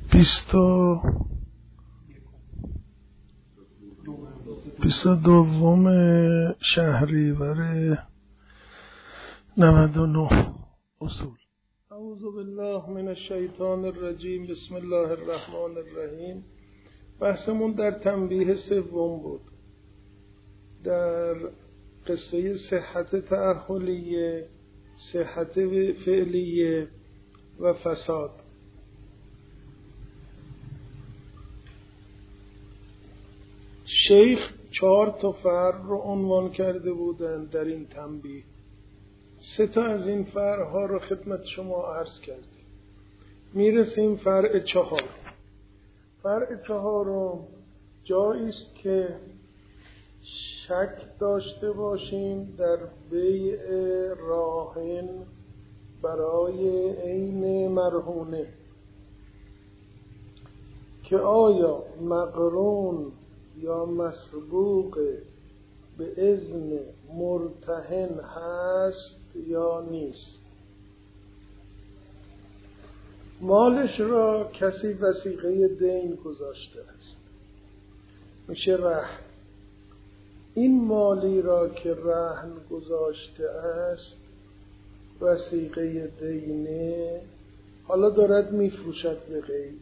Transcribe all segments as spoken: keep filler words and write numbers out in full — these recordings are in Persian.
بیست و بیست و دوم شهریور نود و نه. اصول. اعوذ بالله من الشیطان الرجیم. بسم الله الرحمن الرحیم. بحثمون در تنبیه سوم بود، در قصه صحت تأهلیه، صحت فعلیه و فساد. شیخ چهار تا فرع رو عنوان کرده بودند در این تنبیه. سه تا از این فرعها رو خدمت شما عرض کردیم. میرسیم فرع چهار. فرع چهارم جایی است که شک داشته باشیم در بیع راهن برای عین مرهونه، که آیا مقرون یا مسبوق به اذن مرتهن هست یا نیست. مالش را کسی وثیقه دین گذاشته است، میشه رهن. این مالی را که رهن گذاشته است وثیقه دینه، حالا دارد میفروشد به غیر.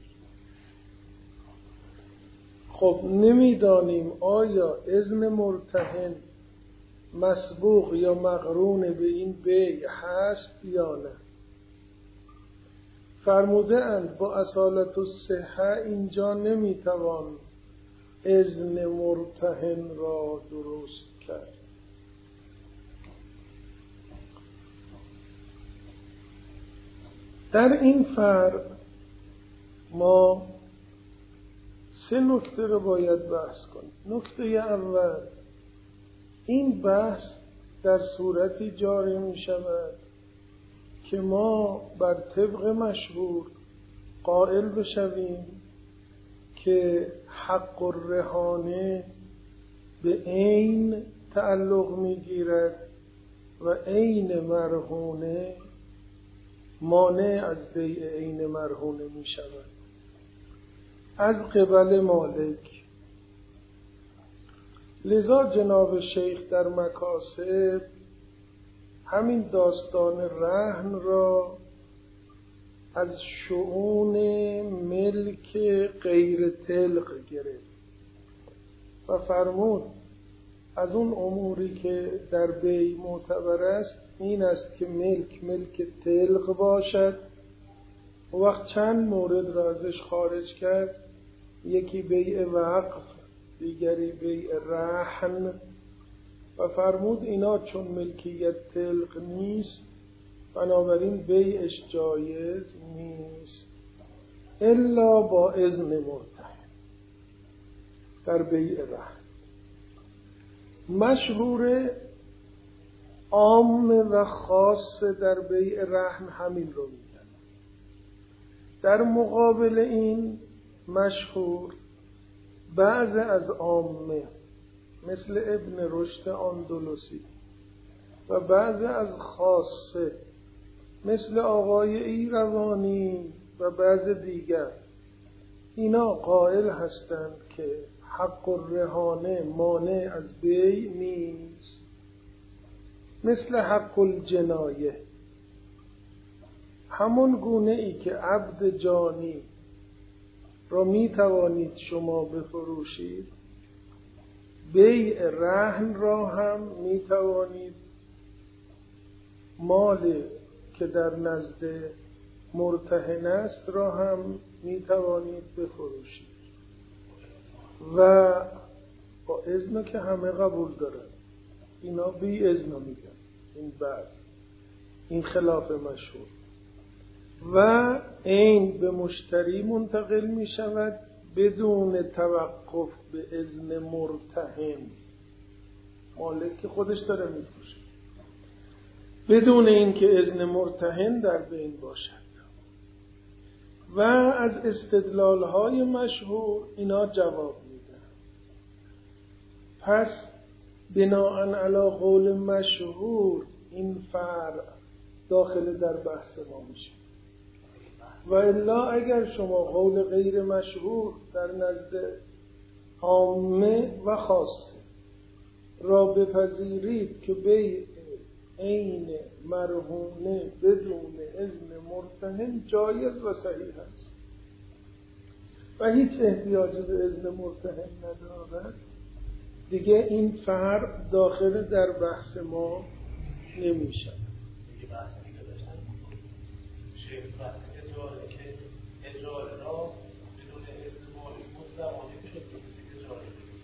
خب نمیدانیم آیا اذن مرتهن مسبوق یا مقرون به این بیع هست یا نه. فرموده اند با اصالت الصحه اینجا نمیتوان اذن مرتهن را درست کرد. در این فرع ما سه نکته رو باید بحث کنیم. نکته اول، این بحث در صورتی جاری می شود که ما بر طبق مشهور قائل بشویم که حق الرهانه به عین تعلق می گیرد و عین مرهونه مانع از بیع عین مرهونه می شود از قبل مالک. لذا جناب شیخ در مکاسب همین داستان رهن را از شؤون ملک غیر طلق گرفت و فرمود از اون اموری که در بیع معتبر است این است که ملک ملک طلق باشد. و وقت چند مورد را ازش خارج کرد، یکی بیع وقف، دیگری بیع رهن، و فرمود اینا چون ملکیت طلق نیست بنابراین بیعش جایز نیست الا با اذن مرتهن در بیع رهن. مشهور عام و خاص در بیع رهن همین رو میگن. در مقابل این مشهور بعض از عامه مثل ابن رشد اندلسی و بعض از خاصه مثل آقای ایروانی و بعض دیگر، اینا قائل هستند که حق الرهانه مانع از بیع نیست، مثل حق الجنایه. همون گونه ای که عبد جانی را می توانید شما بفروشید، بیع رهن را هم می توانید مال که در نزد مرتهن است را هم می توانید بفروشید و با اذن که همه قبول دارن. اینا بی اذن میگن این بعض، این خلاف مشهور. و عین به مشتری منتقل می شود بدون توقف به اذن مرتهن. مالک که خودش داره می فروشه بدون اینکه اذن مرتهن در بین باشد. و از استدلال های مشهور اینا جواب میدن. پس بناء علی قول مشهور این فرع داخل در بحث ما میشه. و الا اگر شما قول غیر مشهور در نزد عامه و خاصه را بپذیرید که بیع عین مرهونه بدون اذن مرتهن جایز و صحیح است و هیچ احتیاجی به اذن مرتهن ندارد، دیگه این فرق داخل در بحث ما نمیشه. دیگه بحث دیگه داشتن شیخ بحث اجاره که اجاره را بدون اذن مالک مطلقانه میشه که اجاره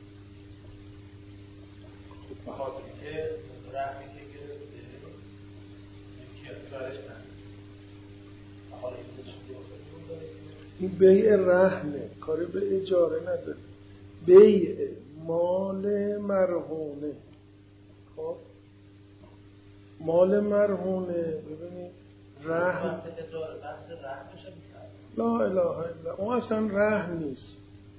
به خاطر که رحمی که گرفته ملکیت کارش نداره. حالا این چیزی داره این بیع رهنه، کاری به اجاره نداره. بیع مال مرهونه، خب مال مرهونه ببینید رهن بحث اجاره بحث رهن بشه میکرد. لا اله الا اون اصلا رهن نیست.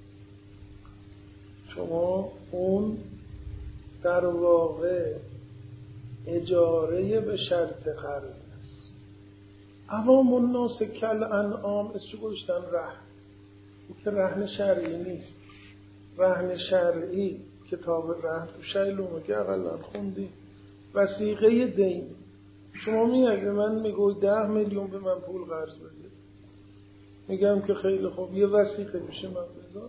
شما اون در واقع اجاره به شرط قرض است. عوام الناس کل انعام اسمش گذاشتن رهن. اون که رهن شرعی نیست. رهن شرعی کتاب رهن تو شیلومه که اقلا خوندی وثیقه دین. شما میگه به من میگوی ده میلیون به من پول قرض بده، میگم که خیلی خوب یه وثیقه میشه من بذار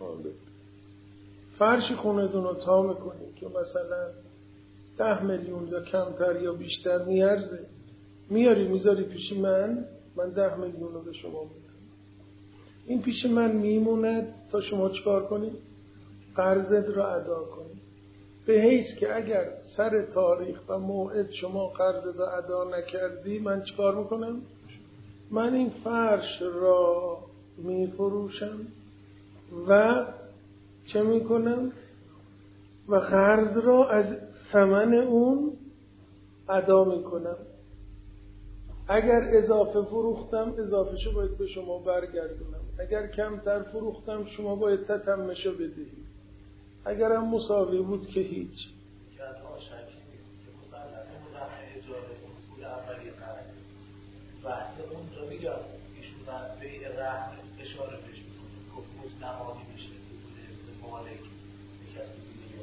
فرش خونتون رو تا میکنید که مثلا ده میلیون یا کمتر یا بیشتر نیارزه، میاری میذاری پیش من، من ده میلیون رو به شما میدم. این پیش من میمونه تا شما چکار کنید؟ قرضت رو ادا کنید. به حیث که اگر سر تاریخ و موعد شما قرضت رو ادا نکردی من چکار میکنم؟ من این فرش را میفروشم و چه میکنم؟ و قرض را از ثمن اون ادا میکنم. اگر اضافه فروختم اضافه شو باید به شما برگردونم، اگر کمتر فروختم شما باید تتمشو بدهید، اگرم مساوی بود که هیچ. که ها شکی نیست که مسلمه اون رهن اجاره اون پول اولی قرض بحث اونجا میگم ایشون به رهن اشاره بهش میکنه گفت مطلقانی میشه بدون اذن مالک به کسی دیگه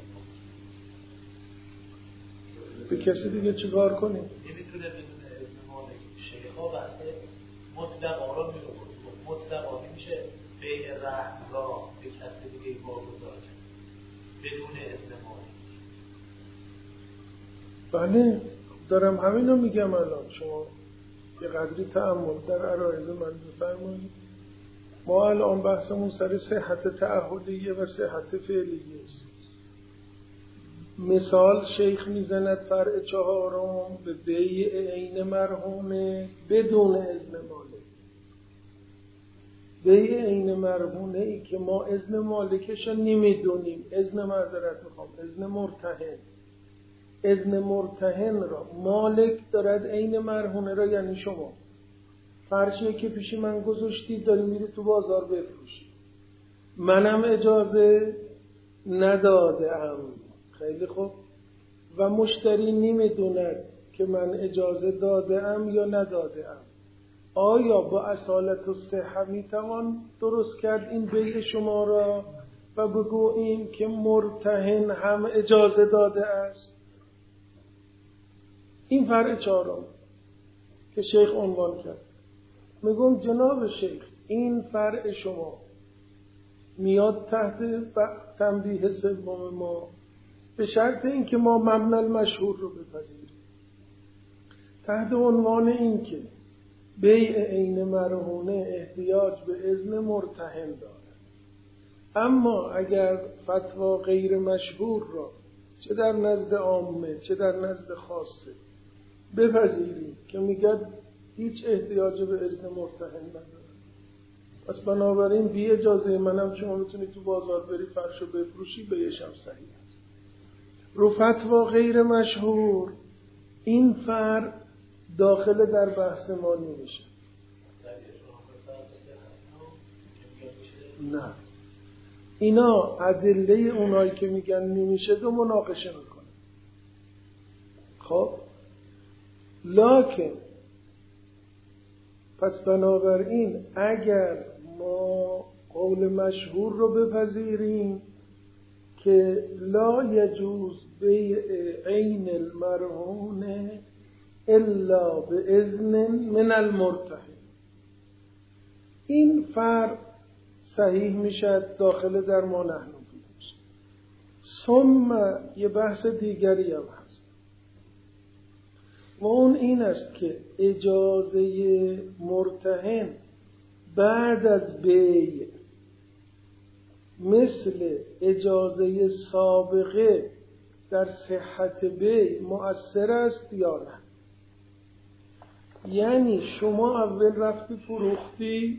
به کسی دیگه چیکار کنیم؟ نمیتونه بدون اذن مالک. شیخا بحث مطلقا را میگه مطلقانی میشه به رهن را به کسی دیگه واگذار کرد بدون اذن مالک. بله دارم همین رو میگم. الان شما یه قدری تأمل در عرایض من بفرمایید. ما الان بحثمون سر صحت تعهدیه و صحت فعلیه است. مثال شیخ میزند فرع چهارم به بیع عین مرهونه بدون اذن مالک. بیع عین مرهونه ای که ما اذن مالکش رو نمیدونیم، اذن معذرت میخوام اذن مرتهن، اذن مرتهن را مالک دارد عین مرهونه را، یعنی شما فرشی که پیش من گذاشتی داری میری تو بازار بفروشی، منم اجازه ندادم، خیلی خوب، و مشتری نمیدوند که من اجازه دادم یا ندادم. آیا با اصالت و صحه میتوان درست کرد این بیع شما را و بگوییم که مرتهن هم اجازه داده است؟ این فرع چهارم که شیخ عنوان کرد. میگم جناب شیخ این فرع شما میاد تحت تنبیه سوم ما به شرط اینکه ما مبنی المشهور رو بپذیریم، تحت عنوان این که بیع عین مرهونه احتیاج به اذن مرتهن دارد. اما اگر فتوا غیر مشهور را چه در نزد عامه چه در نزد خاصه بپذیریم که میگه هیچ احتیاج به اذن مرتهن نداره، پس بنابراین بی اجازه منم شما میتونی تو بازار بری فرشو بفروشی، بیشم صحیح است. رو فتوا غیر مشهور این فرع داخل در بحث ما نمیشه. نه اینا ادله اونایی که میگن نمیشه دو مناقشه میکنه. خب لکن پس بنابراین اگر ما قول مشهور رو بپذیریم که لا یجوز بیع عین المرهون الا باذن من المرتهن، این فرق صحیح میشد داخل در ما نحنفی میشه. ثم یه بحث دیگری هم هست و اون این است که اجازه مرتهن بعد از بیع مثل اجازه سابقه در صحت بیع مؤثر است یا نه؟ یعنی شما اول رفتی فروختی،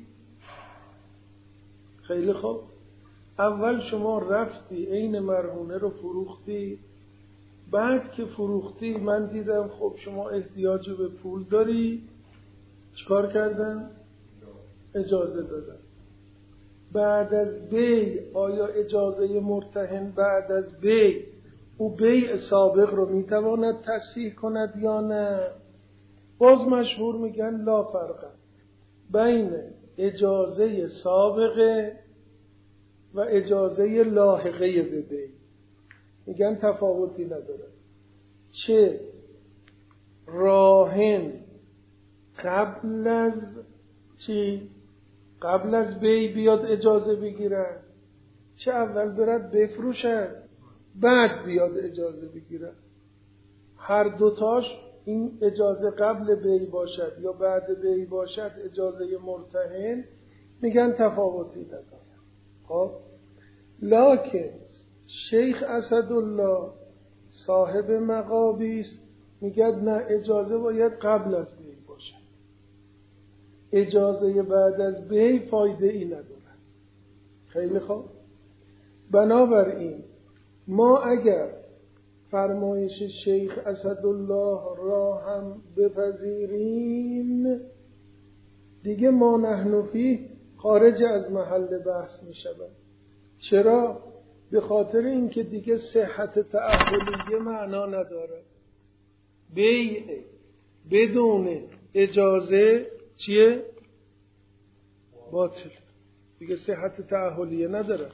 خیلی خوب، اول شما رفتی عین مرهونه رو فروختی، بعد که فروختی من دیدم خب شما احتیاج به پول داری، چیکار کردن؟ اجازه دادن. بعد از بیع آیا اجازه مرتهن بعد از بیع او بیع سابق رو میتواند تصحیح کند یا نه؟ باز مشهور میگن لا فرق بین اجازه سابقه و اجازه لاحقه به بیع، میگن تفاوتی نداره. چه راهن قبل از چی؟ قبل از بیع بیاد اجازه بگیرد، چه اول برد بفروشد بعد بیاد اجازه بگیرد. هر دوتاش این اجازه قبل بیع باشد یا بعد بیع باشد اجازه مرتهن، میگن تفاوتی نداره. خب لکن شیخ اسدالله صاحب مغابیست میگه نه، اجازه باید قبل از بیع باشه، اجازه بعد از بیع فایده ای نداره. خیلی خوب، بنابراین ما اگر فرمایش شیخ اسدالله را هم بپذیریم دیگه ما نحنفی خارج از محل بحث می شود. چرا؟ به خاطر اینکه دیگه صحت تعهدیه معنا نداره. بیع بدون اجازه چیه؟ باطل، دیگه صحت تعهدیه نداره.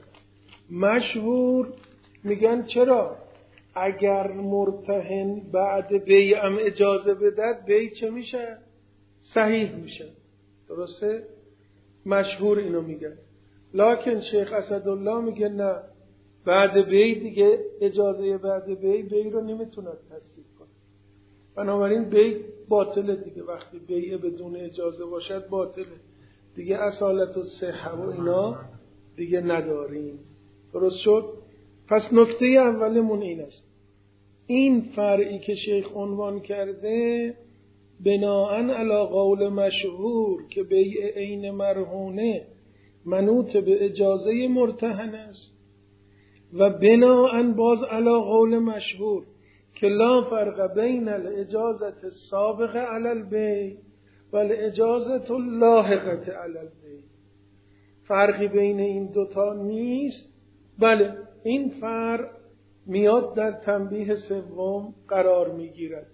مشهور میگن چرا؟ اگر مرتهن بعد بیع هم اجازه بدد بیع چه میشه؟ صحیح میشه. درسته؟ مشهور اینو میگن. لکن شیخ اسدالله میگه نه، بعد بیع دیگه اجازه بعد بیع بیع رو نمیتوند تصدیق کنه، بنابراین بیع باطله دیگه. وقتی بیع بدون اجازه باشد باطله دیگه، اصالت و صحه و اینا دیگه نداریم. درست شد؟ پس نکته اولمون این است، این فرعی که شیخ عنوان کرده بناءً علی قول مشهور که بیع عین مرهونه منوط به اجازه مرتهن است و بناءً باز علی قول مشهور که لا فرق بین الاجازه السابقه علی البیع و الاجازه اللاحقه علی البیع، فرقی بین این دوتا نیست. بله این فرق میاد در تنبیه سوم قرار میگیرد،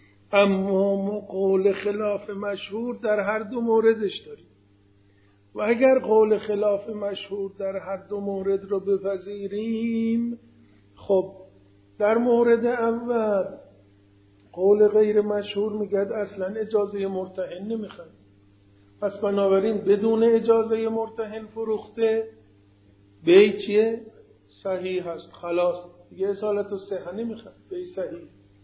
اما قول خلاف مشهور در هر دو موردش داریم و اگر قول خلاف مشهور در هر دو مورد رو بپذیریم، خب در مورد اول قول غیر مشهور میگه اصلا اجازه مرتهن نمیخواد، پس بنابراین بدون اجازه مرتهن فروخته بیع چیه؟ صحیح هست، خلاص دیگه اصالت و صحه نمیخواد، بیع صحیح.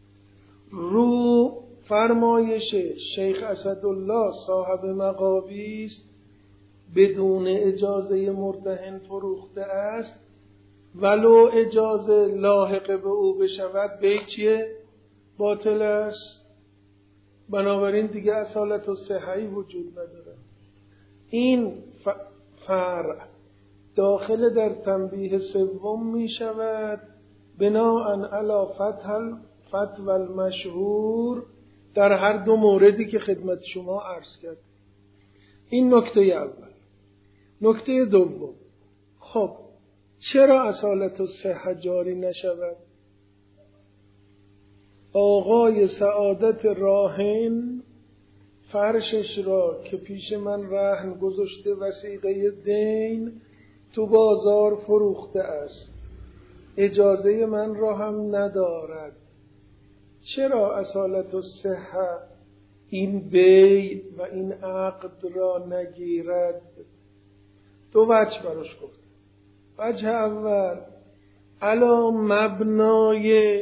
رو فرمایش شیخ اسدالله صاحب مغابیست بدون اجازه مرتهن فروخته است، ولو اجازه لاحقه به او بشود بیع چیه؟ باطل است، بنابراین دیگه اصالت و صحه‌ای وجود نداره. این فرع داخل در تنبیه سوم می شود بناءً علی فتح فتوى المشهور در هر دو موردی که خدمت شما عرض کرد. این نکته اول. نکته دوم، خب چرا اصالت و صحه جاری نشود؟ آقای سعادت راهن فرشش را که پیش من رهن گذاشته وثیقه دین تو بازار فروخته است، اجازه من را هم ندارد. چرا اصالت الصحه این بی و این عقد را نگیرد؟ دو وجه براش گفت. وجه اول علا مبنای،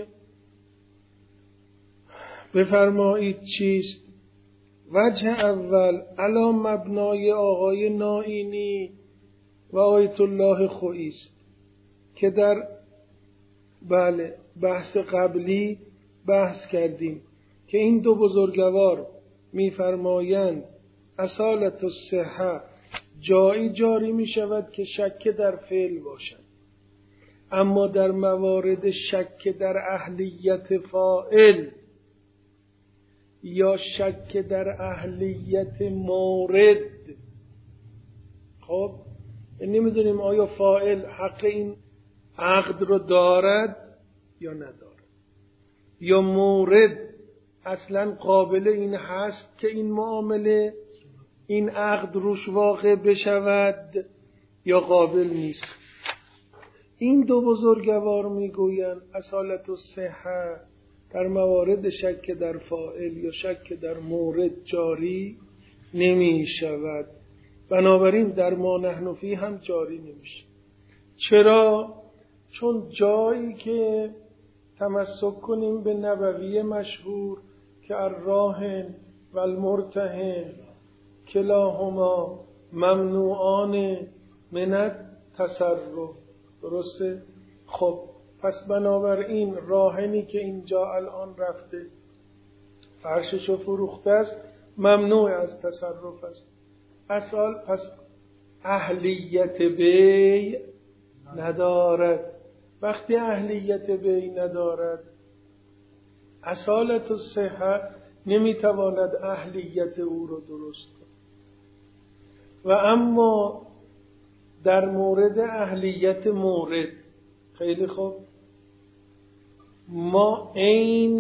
بفرمایید چیست؟ وجه اول علا مبنای آقای نائینی و آیت الله خویی است که در بله بحث قبلی بحث کردیم که این دو بزرگوار می‌فرمایند اصالت الصحه جایی جاری می شود که شک در فعل باشد، اما در موارد شک در اهلیت فاعل یا شک در اهلیت مورد، خب نمیدونیم آیا فاعل حق این عقد رو دارد یا ندارد، یا مورد اصلا قابل این هست که این معامله این عقد روش واقع بشود یا قابل نیست. این دو بزرگوار میگویند اصالت الصحه در موارد شک در فاعل یا شک در مورد جاری نمی شود، بنابراین در ما نحن فیه هم جاری نمیشه. چرا؟ چون جایی که تمسک کنیم به نبوی مشهور که الراهن و المرتهن کلاهما ممنوعان من التصرف، درسته؟ خب پس بنابراین راهنی که اینجا الان رفته فرششو فروخته است ممنوع از تصرف است. اصال پس اهلیت بی ندارد. وقتی اهلیت بی ندارد اصالت الصحه نمیتواند اهلیت او رو درست کند. و اما در مورد اهلیت مورد خیلی خوب، ما عین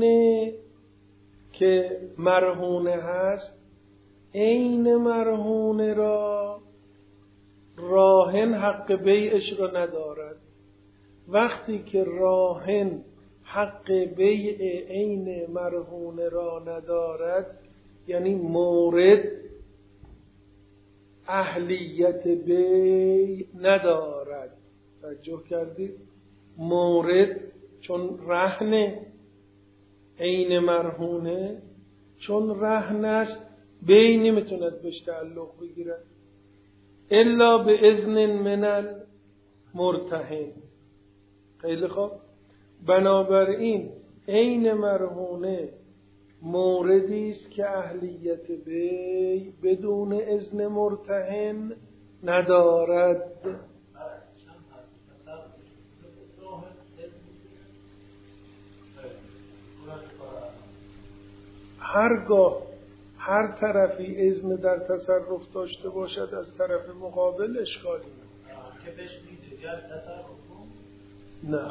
که مرهونه هست، عین مرهونه را راهن حق بیعش را ندارد. وقتی که راهن حق بیع عین مرهونه را ندارد یعنی مورد اهلیت بیع ندارد. توجه کردید؟ مورد چون رهن عین مرهونه، چون رهن است بیع نمیتوند بهش تعلق بگیرد الا به اذن من المرتهن. خیلی خوب، بنابراین عین مرهونه موردی است که اهلیت بی بدون اذن مرتهن ندارد. هرگاه هر طرفی اذن در تصرف داشته باشد از طرف مقابل اشکالی ندارد. که بهش میده یا تصرف نه،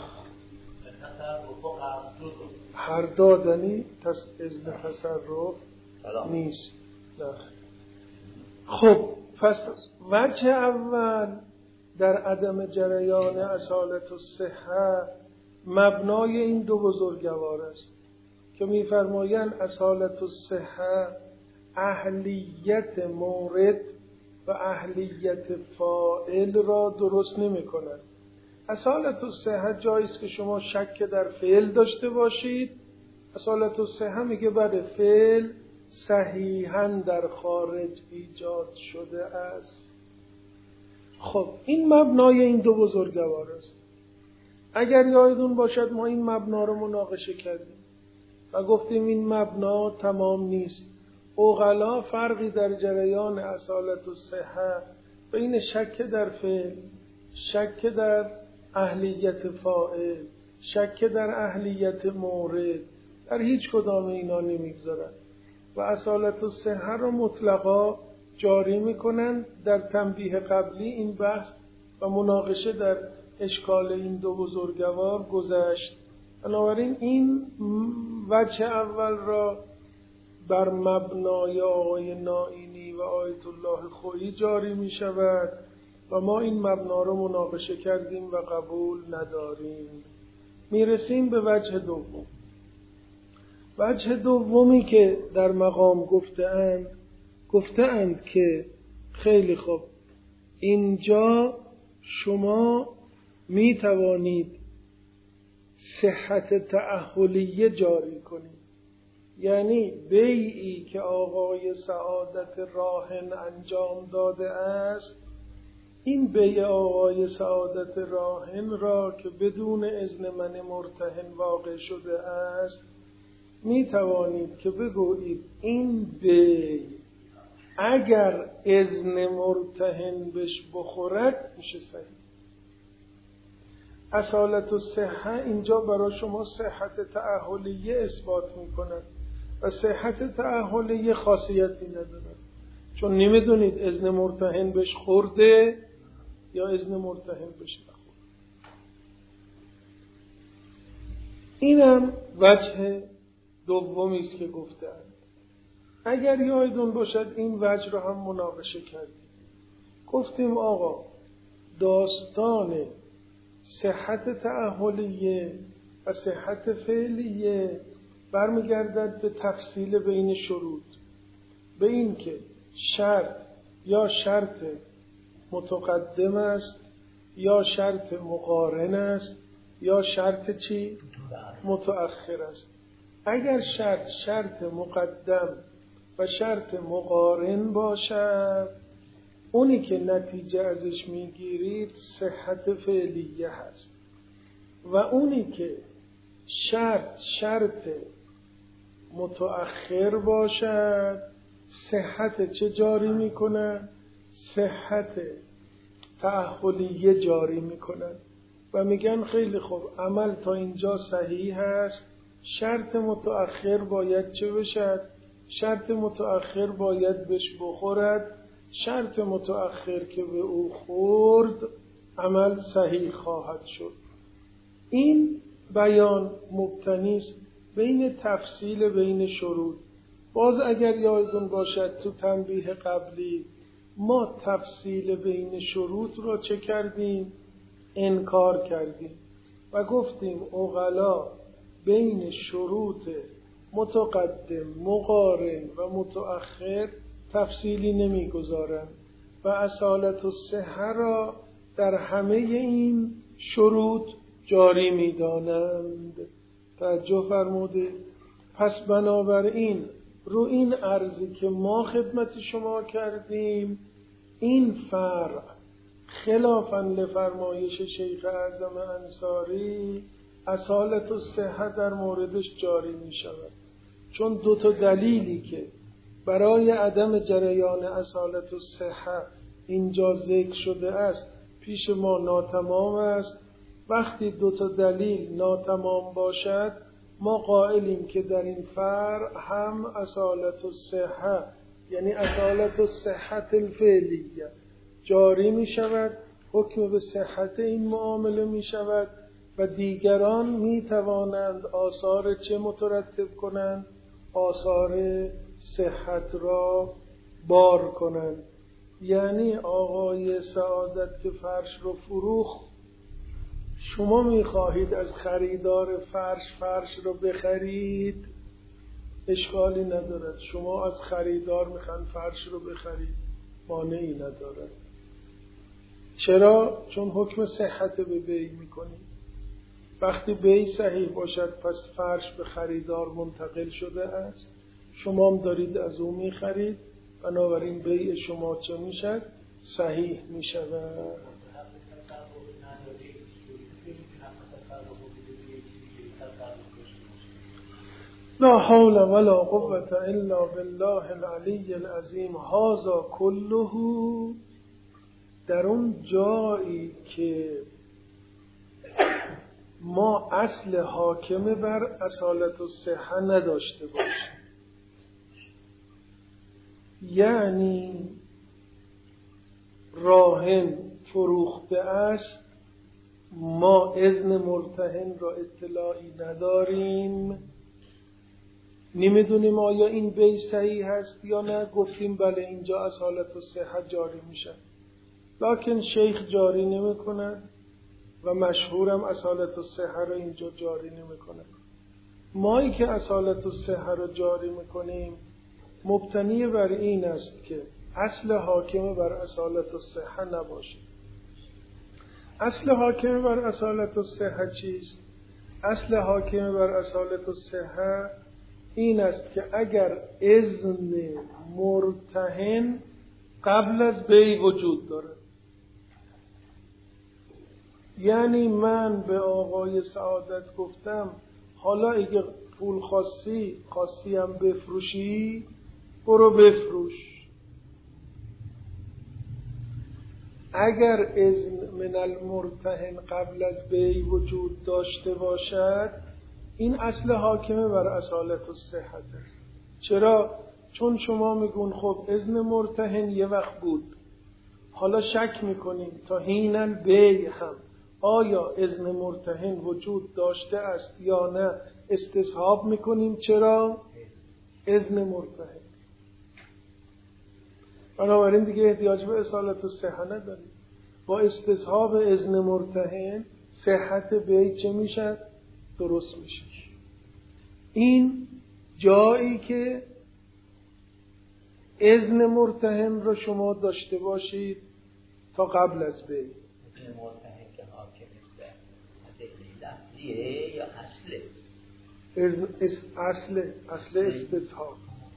تصرف هر دادنی تص... اذن تصرف نیست. نه. خب پس وجه اول در عدم جریان اصالت الصحه مبنای این دو بزرگوار است که می‌فرمایند اصالت الصحه اهلیت مورد و اهلیت فاعل را درست نمی‌کند. اصالت الصحه جایی است که شما شک در فعل داشته باشید. اصالت الصحه میگه بله فعل صحیحاً در خارج ایجاد شده است. خب این مبنای این دو بزرگوار است. اگر یادتون باشد ما این مبنا رو مناقشه کردیم و گفتیم این مبنا تمام نیست. عقلا فرقی در جریان اصالت الصحه بین شک در فعل، شک در اهلیت فاعل، شک در اهلیت مورد در هیچ کدام اینا نمیگذارن و اصالت الصحه رو مطلقا جاری میکنن. در تنبیه قبلی این بحث و مناقشه در اشکال این دو بزرگوار گذشت. بنابراین این وجه اول را بر مبنای آقای نائینی و آیت الله خویی جاری می شود و ما این مبنا رو مناقشه کردیم و قبول نداریم. می رسیم به وجه دوم. وجه دومی که در مقام گفته‌اند گفته‌اند که خیلی خوب، اینجا شما می توانید صحت تأهلیه جاری کنید، یعنی بیعی که آقای سعادت راهن انجام داده است، این بیع آقای سعادت راهن را که بدون اذن من مرتهن واقع شده است، می توانید که بگویید این بیع اگر اذن مرتهن بهش بخورد میشه صحیح. اصالت الصحه اینجا برای شما صحت تأهلیه اثبات میکند و صحت تأهلیه خاصیتی ندارد، چون نمیدونید اذن مرتهن بهش خورده یا اذن مرتهن بهش نخورده. اینم وجه دومی است که گفتند. اگر یادتون باشد این وجه رو هم مناقشه کردیم. گفتیم آقا داستان صحت تأهلیه و صحت فعلیه برمیگردد به تفصیل بین شروط، به این که شرط یا شرط متقدم است یا شرط مقارن است یا شرط چی؟ متأخر است. اگر شرط شرط مقدم و شرط مقارن باشد، اونی که نتیجه ازش میگیرید صحت فعلیه هست و اونی که شرط شرط متأخر باشد صحت چه جاری میکنن؟ صحت تأهلیه جاری میکنن و میگن خیلی خوب، عمل تا اینجا صحیح هست، شرط متأخر باید چه بشد؟ شرط متأخر باید بهش بخورد. شرط متأخر که به او خورد عمل صحیح خواهد شد. این بیان مبتنی است بین تفصیل بین شروط. باز اگر یادتون باشد تو تنبیه قبلی ما تفصیل بین شروط رو چه کردیم؟ انکار کردیم و گفتیم عقلا بین شروط متقدم، مقارن و متأخر تفصیلی نمیگذارند و اصالت الصحه را در همه این شروط جاری میدانند. توجه فرمودید؟ پس بنابراین رو این عرضی که ما خدمت شما کردیم، این فرع خلافاً لفرمایش شیخ اعظم انصاری اصالت الصحه در موردش جاری می شود، چون دو تا دلیلی که برای عدم جریان اصالت الصحه اینجا ذکر شده است پیش ما ناتمام است. وقتی دو تا دلیل ناتمام باشد ما قائلیم که در این فرع هم اصالت الصحه یعنی اصالت الصحه الفعلیه جاری می شود، حکم به صحت این معامله می شود و دیگران می توانند آثار چه مترتب کنند؟ آثار صحت را بار کنند. یعنی آقای سعادت که فرش رو فروخت، شما می خواهید از خریدار فرش فرش رو بخرید، اشکالی ندارد. شما از خریدار میخواین فرش رو بخرید، مانعی ندارد. چرا؟ چون حکم صحت به بیع میکنید. وقتی بیع صحیح باشد پس فرش به خریدار منتقل شده است، شما هم دارید از او میخرید، بنابراین بیع شما چه میشد؟ صحیح میشود. لا حول ولا قوة الا بالله العلی العظیم. هذا كله در اون جایی که ما اصل حاکم بر اصالت الصحه نداشته باشیم، یعنی راهن فروخته است، ما اذن مرتهن را اطلاعی نداریم، نمیدونیم آیا این بی صحیح هست یا نه. گفتیم بله اینجا اصالت الصحه جاری میشه، لکن شیخ جاری نمیکنه و مشهورم اصالت الصحه رو اینجا جاری نمیکنه. مایی که اصالت الصحه رو جاری میکنیم مبتنی بر این است که اصل حاکم بر اصالت الصحه نباشه. اصل حاکم بر اصالت الصحه چیست؟ اصل حاکم بر اصالت الصحه این است که اگر اذن مرتهن قبل از بی وجود داره، یعنی من به آقای سعادت گفتم حالا اگه پول خواستی خواستی هم بفروشی برو بفروش، اگر اذن من المرتهن قبل از بی وجود داشته باشد این اصل حاکمه بر اصالت الصحه است. چرا؟ چون شما میگون خب اذن مرتهن یه وقت بود، حالا شک میکنیم تا حیناً بی هم آیا اذن مرتهن وجود داشته است یا نه، استصحاب میکنیم. چرا؟ اذن مرتهن. بنابراین دیگه احتیاج به اصالت الصحه نداریم. با استصحاب اذن مرتهن صحت بی چه میشد؟ درست میشه. این جایی که اذن مرتهن رو شما داشته باشید تا قبل از بی. اذن مرتهن که حاکم است لفظیه یا اصله؟ اذن اصل اصل استصحاب.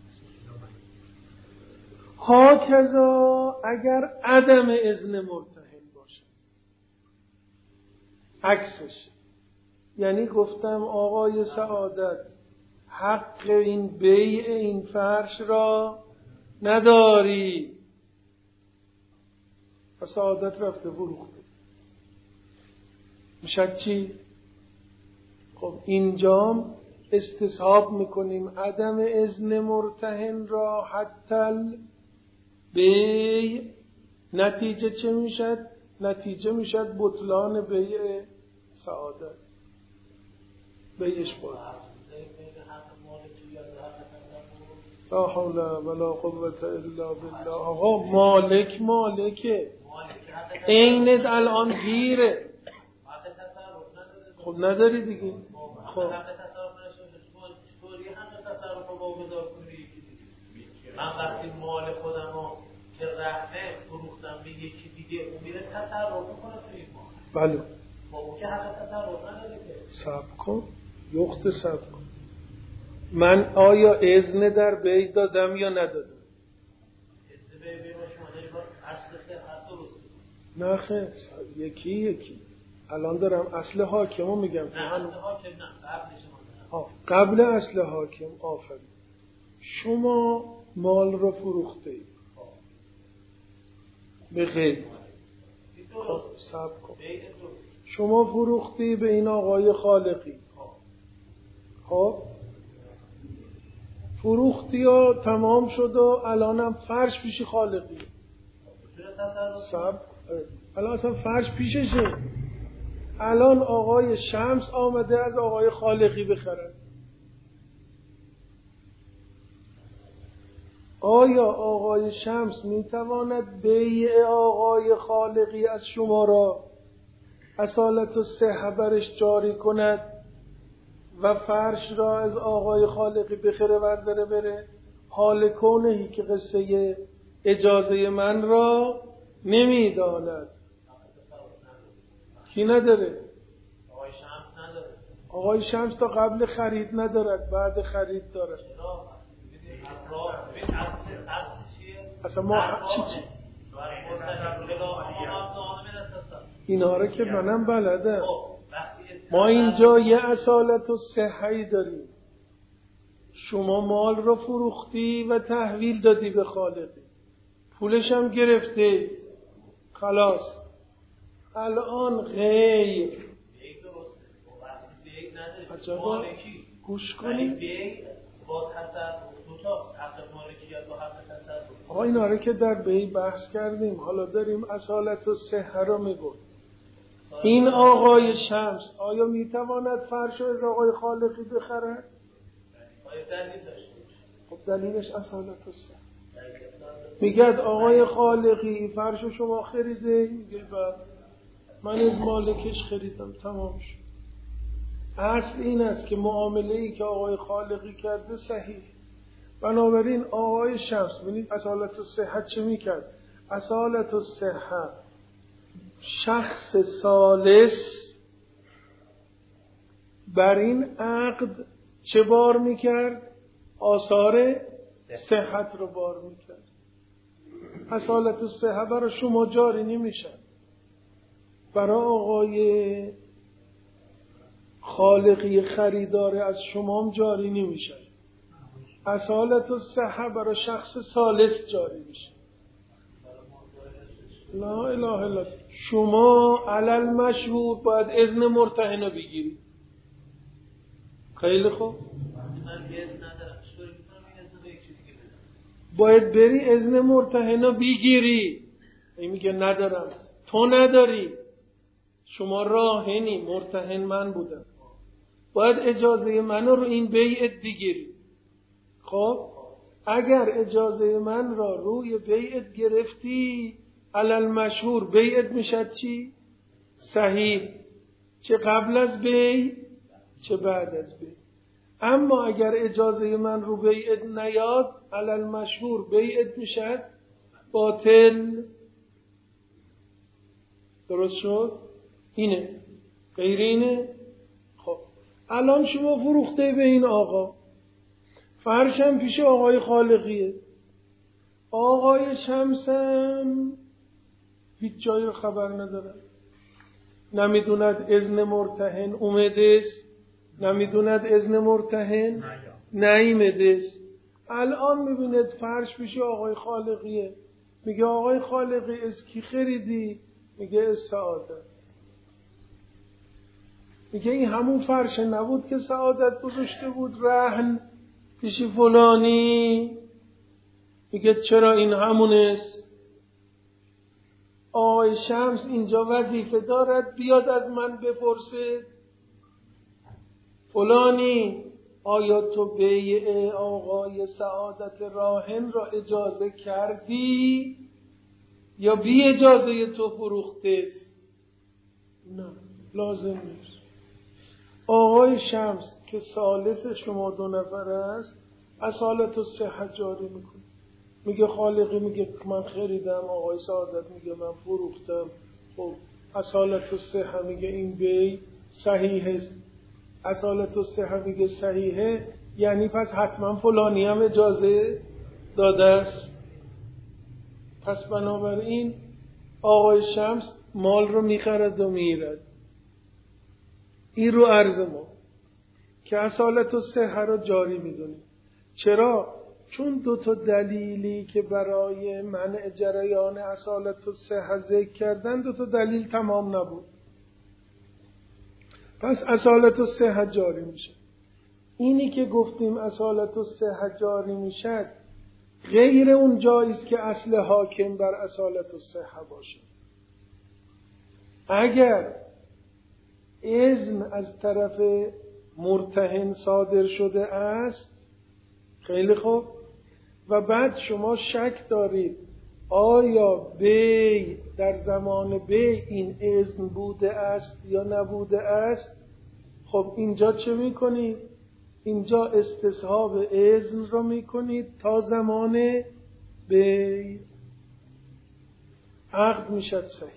هاکذا اگر عدم اذن مرتهن باشه، عکسش، یعنی گفتم آقای سعادت حق این بیع این فرش را نداری و سعادت رفته فروخته، میشد چی؟ خب اینجام استصحاب میکنیم عدم اذن مرتهن را حتی بیع. نتیجه چه میشد؟ نتیجه میشد بطلان بیع سعادت، بیعش باید. لا حول ولا قوة الا بالله. آقا مالک مالکه، عینت الان گیره. خب نداری دیگه. خب من وقتی مال خودم رو که رفته فروختم به یکی دیگه اون میره تصرف میکنه توی مال. بله. با اون که حق تصرف نداره که. صبر کن یخت صبر کن. من آیا اذن در بیع دادم یا ندادم؟ اذن بیع بیع شما داری با اصل صحت درست کنید. نه خیر یکی یکی. الان دارم اصل حاکمو میگم. نه اصل حاکم نه قبل شما. قبل اصل حاکم. آفرین. شما مال رو فروخته اید به غیر. خب صبر کن. شما فروختی به این آقای خالقی. خب فروختی و تمام شد و الانم فرش پیش خالقی. صبر الان اصلا فرش پیششه. الان آقای شمس آمده از آقای خالقی بخره. آیا آقای شمس میتواند بیع آقای خالقی از شما را اصالت الصحه برش جاری کند و فرش را از آقای خالقی بخره برداره بره؟ حال کونهی که قصه اجازه من را نمیداند. کی نداره؟ آقای شمس نداره. آقای شمس تا قبل خرید ندارد، بعد خرید دارد. اصلا ما چی چی؟ اینا رو که منم بلدم. ما اینجا یه اصالت الصحه داریم. شما مال رو فروختی و تحویل دادی به خالقی، پولش هم گرفتی، خلاص. الان غیر عجبا گوش کنی با تصرف دو تا حق مالکیت با حق تصرف. آقا اینا رو که در بیع بحث کردیم، حالا داریم اصالت الصحه رو میگم. این آقای شمس آیا میتواند فرش از آقای خالقی بخره؟ خب دلیلش اصالت الصحه. میگه آقای خالقی فرشو شما خریده؟ میگه بعد من از مالکش خریدم، تمام شد. اصل این است که معامله ای که آقای خالقی کرده صحیح. بنابراین آقای شمس ببینید اصالت الصحه چه میکرد؟ اصالت الصحه شخص ثالث بر این عقد چه بار میکرد؟ آثار صحت رو بار میکرد. اصالت الصحه برای شما جاری نمیشه، برای آقای خالقی خریدار از شما هم جاری نمیشه. اصالت الصحه برای شخص ثالث جاری میشه. لا اله الا الله. شما علل مشروط باید اذن مرتهن رو بگیرید. خیلی خوب، باید بری اذن مرتهن رو بگیری. این میگه ندارم، تو نداری، شما راهنی، مرتهن من بودم، باید اجازه منو رو این بیعت بگیری. خب اگر اجازه من را روی بیعت گرفتی علل مشهور بیعت میشد چی؟ صحیح، چه قبل از بیع چه بعد از بیع. اما اگر اجازه من رو بیعت نیاد علل مشهور بیعت میشد باطل. درست شد؟ اینه غیر اینه. خب الان شما فروخته به این آقا، فرشم پیش آقای خالقیه، آقای شمسم هیچ جایی رو خبر نداره، نمیدوند اذن مرتهن اومده است، نمیدوند اذن مرتهن نیامده است. الان میبیند فرش پیش آقای خالقیه، میگه آقای خالقی از کی خریدی؟ میگه از سعادت. میگه این همون فرش نبود که سعادت گذاشته بود رهن پیش فلانی؟ میگه چرا این همون است. آقای شمس اینجا وظیفه دارد بیاد از من بپرسه فلانی آیا تو بیع آقای سعادت راهن را اجازه کردی یا بی اجازه تو فروخته است؟ نه، لازم نیست. آقای شمس که ثالث شما دو نفر است اصالت الصحه جاری میکنه. میگه خالقی میگه من خریدم، آقای سعادت میگه من فروختم. خب اصالت الصحه میگه این بیع صحیح است. اصالت الصحه میگه صحیحه، یعنی پس حتما فلانی هم اجازه داده است. پس بنابراین آقای شمس مال رو میخرد و میرد. این رو عرض ما که اصالت الصحه رو جاری میدونیم. چرا؟ چون دو تا دلیلی که برای منع جریان اصالت الصحه ذکر کردن دو تا دلیل تمام نبود، پس اصالت الصحه جاری میشه. اینی که گفتیم اصالت الصحه جاری میشد غیر اون جاییست که اصل حاکم بر اصالت الصحه باشه. اگر اذن از طرف مرتهن صادر شده است، خیلی خوب، و بعد شما شک دارید آیا بیع در زمان بیع این اذن بوده است یا نبوده است، خب اینجا چه میکنید؟ اینجا استصحاب اذن رو میکنید تا زمان بیع، عقد میشد صحیح.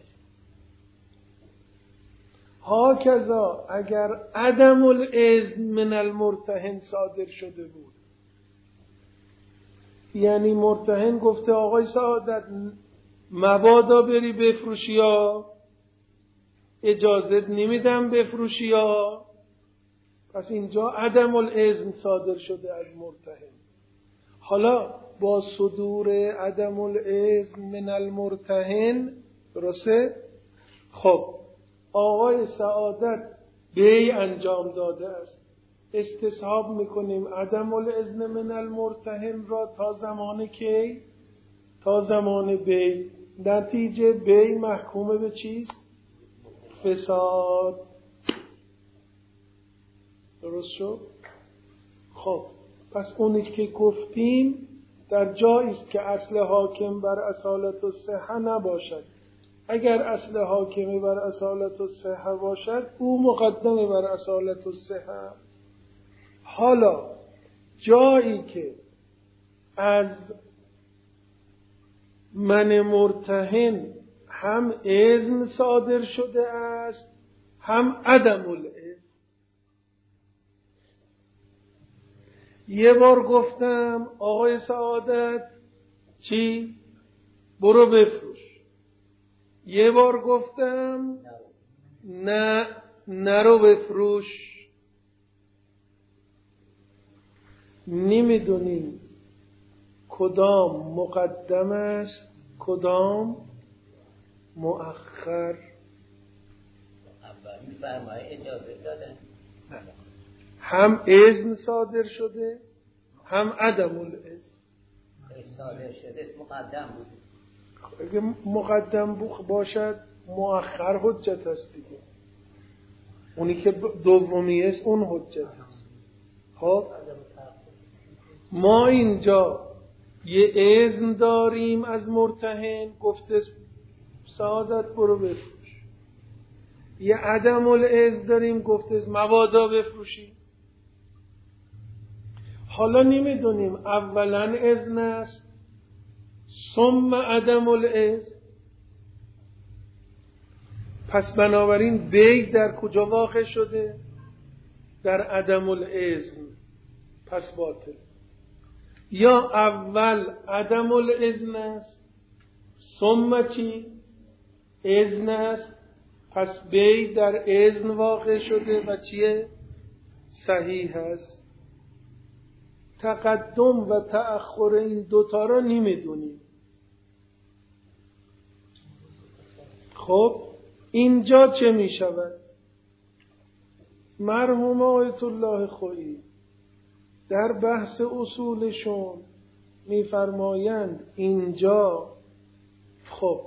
هاکذا اگر عدم الاذن من المرتهن صادر شده بود، یعنی مرتهن گفته آقای سعادت مبادا بری بفروشی یا اجازت نمیدم بفروشی یا، پس اینجا عدم الاذن صادر شده از مرتهن. حالا با صدور عدم الاذن من المرتهن، درسته؟ خب آقای سعادت بیع انجام داده است، استصحاب میکنیم عدم الاذن من المرتهن را تا زمان کی؟ تا زمان بیع. نتیجه بیع محکومه به چیست؟ فساد. درست شد؟ خب پس اونی که گفتیم در جایی است که اصل حاکم بر اصالت الصحه نباشد. اگر اصل حاکمی بر اصالت الصحه باشد او مقدمه بر اصالت الصحه. حالا جایی که از من مرتهن هم اذن صادر شده است هم عدم الاذن. یه بار گفتم آقای سعادت چی؟ برو بفروش. یه بار گفتم نه نرو بفروش. نمیدونیم کدام مقدم است کدام مؤخر. اولی فرمای اجازه دادن، هم اذن صادر شده هم عدم الاذن صادر شده مقدم بود. اگه مقدم باشد مؤخر حجت است دیگه. اونی که دومی است اون حجت است. خب ما اینجا یه اذن داریم از مرتهن، گفته سعادت برو بفروش. یه عدم الاذن داریم، گفته مبادا بفروشی. حالا نمیدونیم اولا اذن است ثم عدم الاذن. پس بنابراین بی در کجا واقع شده؟ در عدم الاذن. پس باطل. یا اول عدم الاذن است ثم چی؟ اذن است. پس بی در اذن واقع شده و چیه؟ صحیح است. تقدم و تأخر این دوتا را نمیدونیم. خب اینجا چه می شود؟ مرحوم آیت الله خویی در بحث اصولشون میفرمایند اینجا خب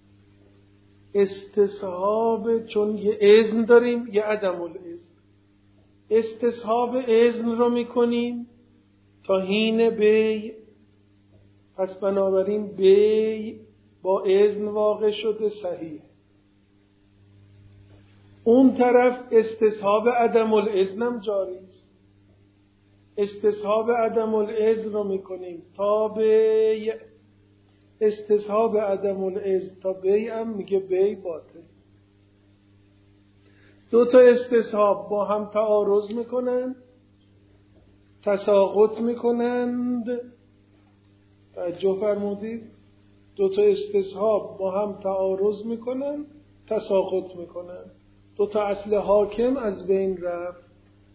استصحاب، چون یه اذن داریم یه عدم الاذن، استصحاب اذن رو میکنیم تا حین بی. پس بنابراین بی با اذن واقع شده صحیح. اون طرف استصحاب عدم الاذن هم جاری است. استصحاب عدم الاذن رو میکنیم تا بی. استصحاب عدم الاذن تا بی هم میگه بی باطل. دو تا استصحاب با هم تعارض میکنن، تساقط میکنند. توجه فرمودید؟ دو تا استصحاب با هم تعارض میکنن، تساقط میکنن. دو تا اصل حاکم از بین رفت.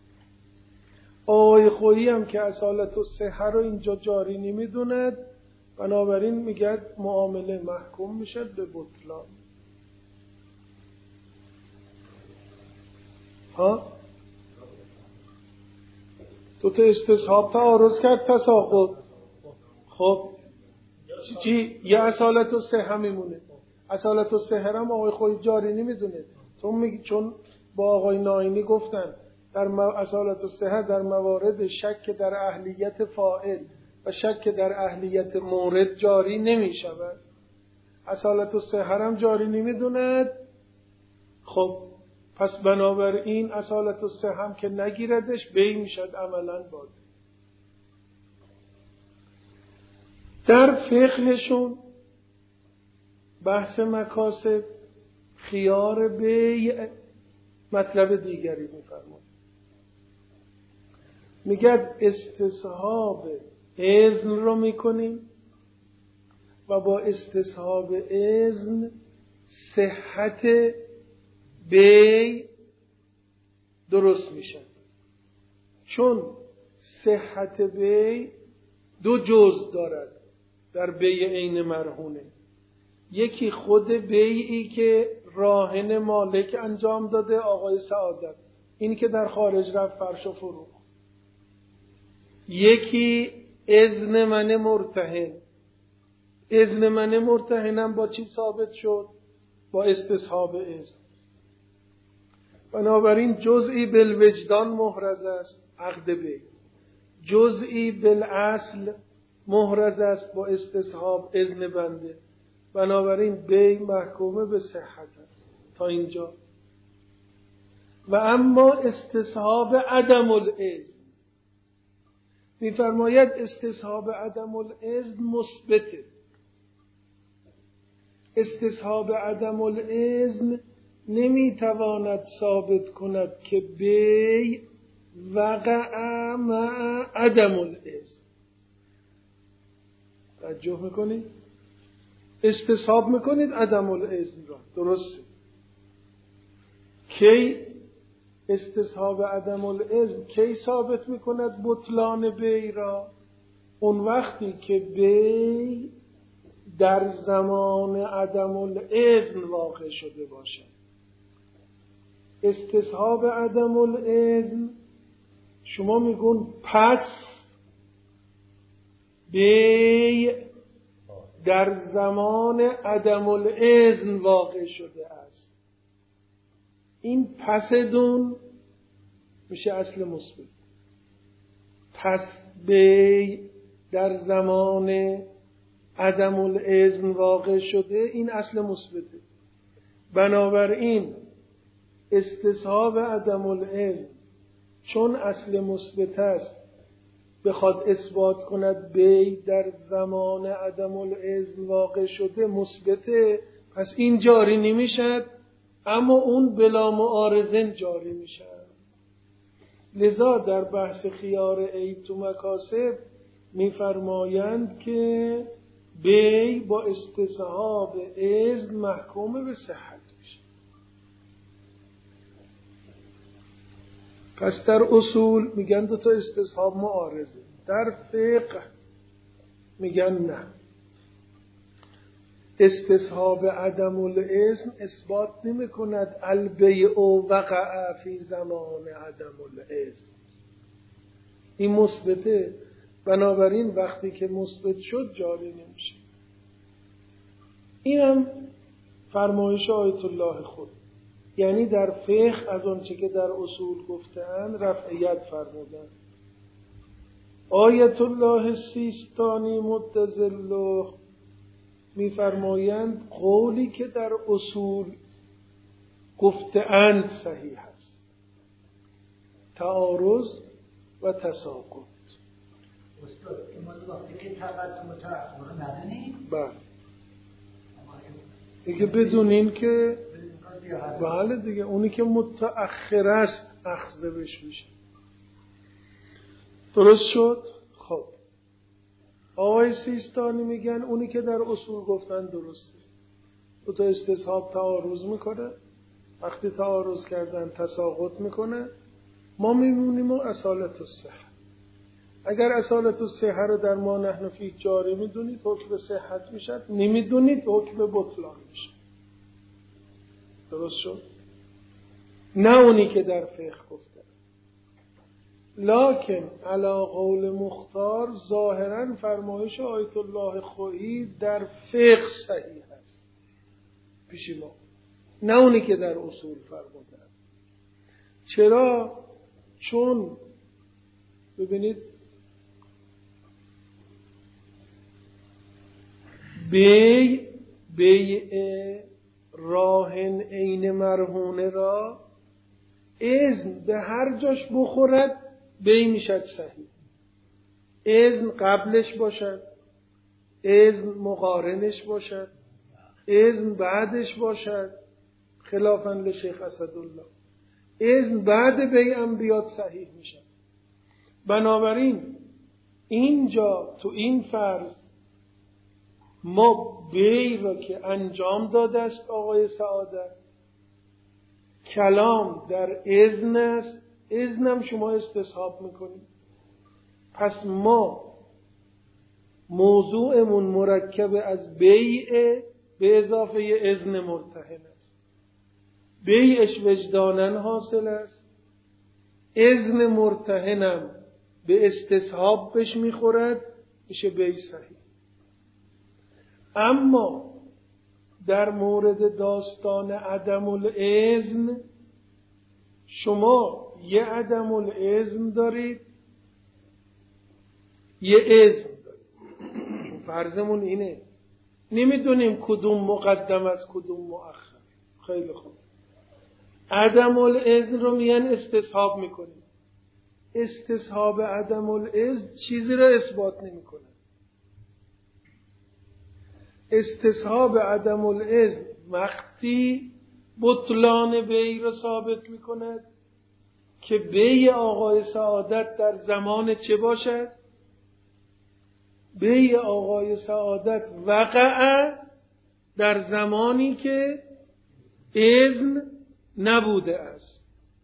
آقای خویی هم که اصالت الصحه رو اینجا جاری نمیدوند، بنابراین میگه معامله محکوم میشه به بطلان. ها؟ دو تا استصحاب تعارض کرد، تساقط. خب چی؟ یه اصالت الصحه میمونه. اصالت الصحه هم آقای خویی جاری نمیدونه. تو میگی چون با آقای ناینی گفتن در اصالت الصحه در موارد شک در اهلیت فاعل و شک در اهلیت مورد جاری نمی شود. اصالت الصحه هم جاری نمی دوند. خب پس بنابراین اصالت الصحه هم که نگیردش بی می شد عملا باید. در فقهشون بحث مکاسب خیار بی مطلب دیگری می فرمود. میگه استصحاب اذن رو میکنیم و با استصحاب اذن صحت بی درست میشه. چون صحت بی دو جزء دارد در بی عین مرهونه. یکی خود بیعی که راهن مالک انجام داده آقای سعادت، این که در خارج رفت فرش و فروخت. یکی اذن من مرتهن. اذن من مرتهنم با چی ثابت شد؟ با استصحاب اذن. بنابراین جزئی بالوجدان محرز است عقد بی، جزئی بالاصل محرز است با استصحاب اذن بنده، بنابراین بی محکومه به صحت است. تا اینجا. و اما استصحاب عدم الاذن، می‌فرماید استصحاب عدم الاذن مثبته. استصحاب عدم الاذن نمیتواند ثابت کند که بی وقع مع عدم الاذن. توجه میکنید؟ استصحاب میکنید عدم الاذن را، درسته. کی استصحاب عدم الاذن کی ثابت میکند بطلان بی را؟ اون وقتی که بی در زمان عدم الاذن واقع شده باشد. استصحاب عدم الاذن شما میگون پس بی در زمان عدم الاذن واقع شده است. این پس دون میشه اصل مثبت. پس بی در زمان عدم الاذن واقع شده، این اصل مثبته. بنابراین استصحاب عدم الاذن چون اصل مثبت است بخواد اثبات کند بی در زمان عدم الاذن واقع شده مثبته، پس این جاری نمیشد، اما اون بلا معارضن جاری میشد. لذا در بحث خیار عیب تو مکاسب میفرمایند که بی با استصحاب اذن محکوم به صحت میشه. پس در اصول میگن دو تا استصحاب معارضه، در فقه میگن نه. استصحاب عدم الاذن اثبات نمی کند البیع وقع فی زمان عدم الاذن. این مثبته، بنابراین وقتی که مثبت شد جاری نمیشه. این هم فرمایش آیت الله خود، یعنی در فقه از آنچه که در اصول گفتن رفعیت فرمودن. آیت الله سیستانی مدظله میفرمایند قولی که در اصول گفتند صحیح است، تعارض و تساقط. استاد ما وقتی که تقدم و تأخر ندونیم، بله دیگه بدونین که بله دیگه اونی که متأخر است اخذ بش میشه. درست شد؟ خب آقای سیستانی میگن اونی که در اصول گفتن درسته. دو تا استصحاب تعارض میکنه، وقتی تعارض کردن تساقط میکنه، ما میمونیم و اصالت الصحه. اگر اصالت الصحه رو در ما نحن فیه جاری میدونید حکم صحت میشه، نمیدونید حکم بطلان میشه. درست شد؟ نه اونی که در فقه گفته. لکن علی قول مختار ظاهرا فرمایش آیت الله خویی در فقه صحیح است پیش ما، نه اونی که در اصول فرموده. چرا؟ چون ببینید بی بیع راهن عین مرهونه را اذن به هر جاش بخورد بی میشد صحیح. اذن قبلش باشد، اذن مقارنش باشد، اذن بعدش باشد، خلافاً لشیخ اسدالله اذن بعد بیعم بیاد صحیح میشد. بنابراین اینجا تو این فرض ما بی را که انجام داده است آقای سعادت، کلام در اذن است، اذنم شما استصحاب میکنید. پس ما موضوعمون مرکب از بیع به اضافه اذن مرتهن است. بیعش وجدانن حاصل است، اذن مرتهنم به استصحاب بش میخورد، میشه بیع صحیح. اما در مورد داستان عدم الاذن شما یه عدم الاذن دارید یه اذن داریم، فرضمون اینه، نمیدونیم کدوم مقدم از کدوم مؤخر. خیلی خوب، عدم الاذن رو میان استصحاب میکنیم. استصحاب عدم الاذن چیزی رو اثبات نمیکنه. استصحاب عدم الاذن وقتی بطلان بی رو ثابت میکند که بی آقای سعادت در زمان چه باشد؟ بی آقای سعادت وقع در زمانی که اذن نبوده است.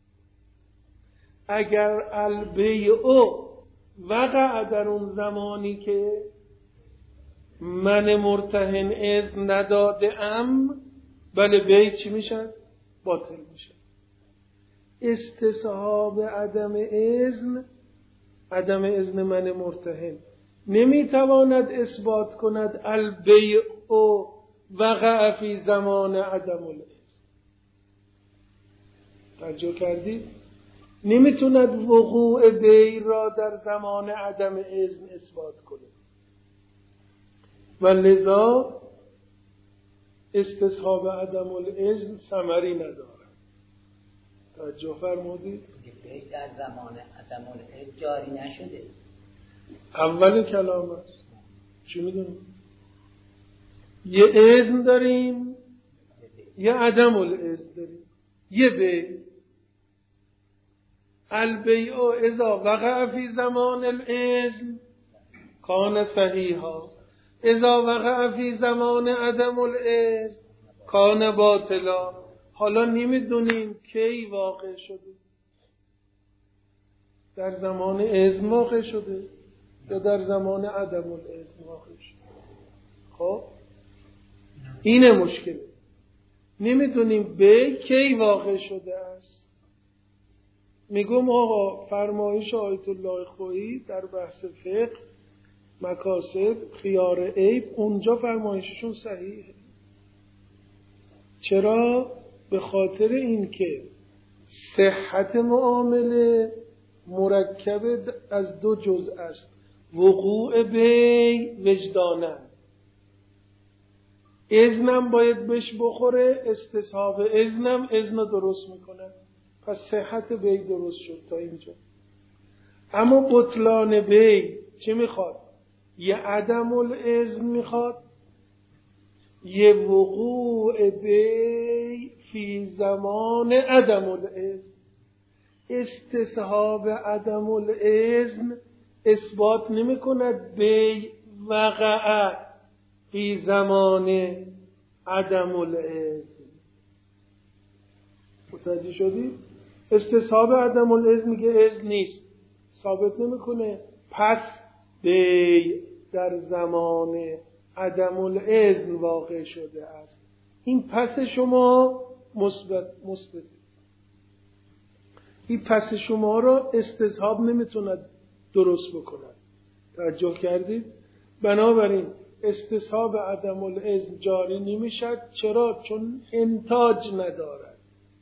اگر البیع وقع در اون زمانی که من مرتهن اذن نداده ام، بله بیع چی میشه؟ باطل میشه. استصحاب عدم اذن، عدم اذن من مرتهن نمیتواند اثبات کند البیع وقع فی زمان عدم الاذن. توجه کردید؟ نمیتوند وقوع بیع را در زمان عدم اذن اثبات کنه و لذا استصحاب عدم الاذن ثمری نداره. توجه فرمودید؟ بیع در زمان عدم الاذن جاری نشده. اول کلام است. چی میدونیم؟ یه اذن داریم، یه عدم الاذن داریم، یه بیع. البیع اذا وقع فی زمان الاذن کان صحیحا، اذا وقع فی زمان عدم الاذن کان باطلا. حالا نمیدونیم کی واقع شده، در زمان اذن واقع شده یا در زمان عدم الاذن واقع شده. خب اینه مشکل، نمیدونیم به کی واقع شده است. میگم آقا فرمایش آیت الله خویی در بحث فقه مکاسب خیار عیب، اونجا فرمایششون صحیحه. چرا؟ به خاطر اینکه صحت معامله مرکب از دو جزء است، وقوع بیع وجدانن، اذنم باید بهش بخوره، استصحاب اذنم اذن درست میکنه، پس صحت بیع درست شد تا اینجا. اما بطلان بیع چه میخواد؟ یه عدم الاذن میخواد، یه وقوع بیع فی زمان عدم الاذن. استصحاب عدم الاذن اثبات نمی کند بیع وقع فی زمان عدم الاذن. متوجه شدید؟ استصحاب عدم الاذن میگه اذن نیست، ثابت نمی کنه پس بیع در زمان عدم الاذن واقع شده است. این پس شما مثبت مثبت این پس شما را استصحاب نمیتوند درست بکند. توجه کردید؟ بنابراین استصحاب عدم الاذن جاری نمیشد. چرا؟ چون انتاج ندارد.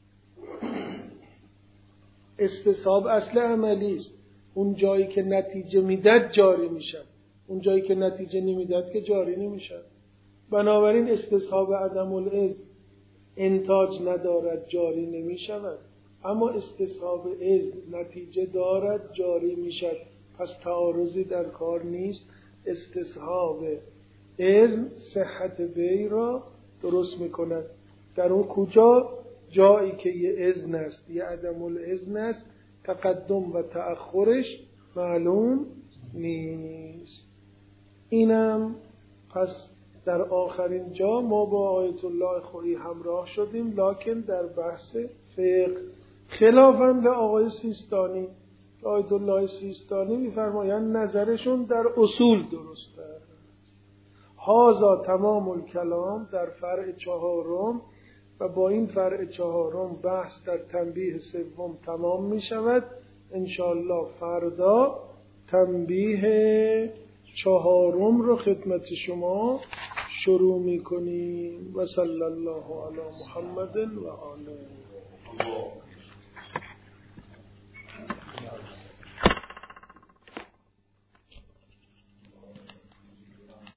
استصحاب اصل عملی است، اون جایی که نتیجه میداد جاری میشد، اون جایی که نتیجه نمیداد که جاری نمیشد. بنابراین استصحاب عدم الاذن انتاج ندارد، جاری نمیشود. اما استصحاب اذن نتیجه دارد، جاری میشد. پس تعارضی در کار نیست. استصحاب اذن صحت بیع را درست میکند. در اون کجا؟ جایی که یه اذن است یه عدم الاذن است، تقدم و تأخرش معلوم نیست. اینم پس در آخرین جا ما با آیت الله خویی همراه شدیم، لکن در بحث فقه خلافاً به آقای سیستانی. آیت الله سیستانی می‌فرمایند نظرشون در اصول درسته. هازا تمام الکلام در فرع چهارم و با این فرع چهارم بحث در تنبیه سوم تمام می شود. انشاءالله فردا تنبیه چهارم رو خدمت شما شروع می کنیم. و صلی الله علی محمد و آله.